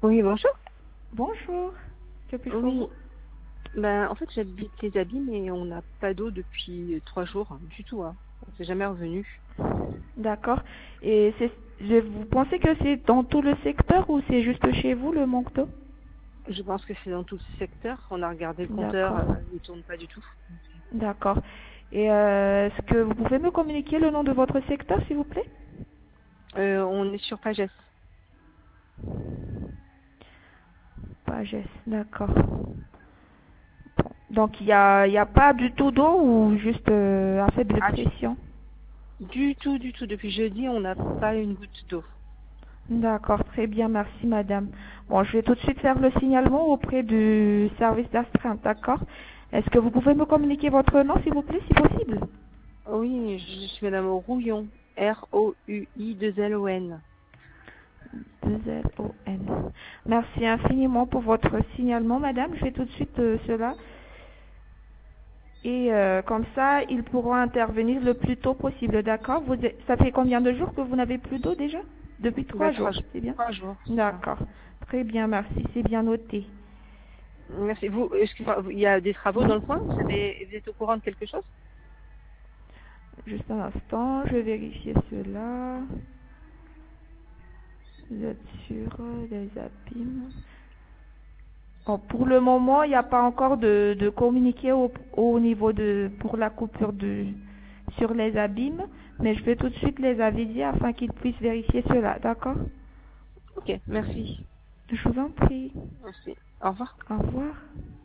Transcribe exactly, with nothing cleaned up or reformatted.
Oui, bonjour. Bonjour, que puis-je pour Oui, vous? ben, en fait, j'habite les Abîmes et on n'a pas d'eau depuis euh, trois jours, hein, du tout. Hein. C'est jamais revenu. D'accord. Et c'est, je, vous pensez que c'est dans tout le secteur ou c'est juste chez vous le manque d'eau? Je pense que c'est dans tout le secteur. On a regardé le compteur, D'accord. euh, il tourne pas du tout. D'accord. Et euh, est-ce que vous pouvez me communiquer le nom de votre secteur, s'il vous plaît? Euh, on est sur Pagès. Pagès, d'accord. Donc il n'y a, il y a pas du tout d'eau ou juste euh, à faible Ah, du, pression? du tout, du tout. Depuis jeudi, on n'a pas une goutte d'eau. D'accord, très bien, merci madame. Bon, je vais tout de suite faire le signalement auprès du service d'astreinte, d'accord? Est-ce que vous pouvez me communiquer votre nom, s'il vous plaît, si possible? Oui, je suis Madame Rouillon. R O U I deux L O N. deux L O N. Merci infiniment pour votre signalement, madame. Je fais tout de suite euh, cela. Et euh, comme ça, ils pourront intervenir le plus tôt possible, d'accord? Vous êtes- Ça fait combien de jours que vous n'avez plus d'eau déjà? Depuis Ben, trois trois, jours, jours- c'est bien? trois jours, c'est ça. D'accord. Très bien, merci. C'est bien noté. Merci. Vous, excusez-moi, il y a des travaux dans le coin? Vous, avez, vous êtes au courant de quelque chose? Juste un instant, je vais vérifier cela. Vous êtes sûr euh, des abîmes? Bon, pour le moment, il n'y a pas encore de, de communiqué au, au niveau de pour la coupure de sur les abîmes, mais je vais tout de suite les aviser afin qu'ils puissent vérifier cela, d'accord? Ok, merci. Je vous en prie. Merci. Au revoir. Au revoir.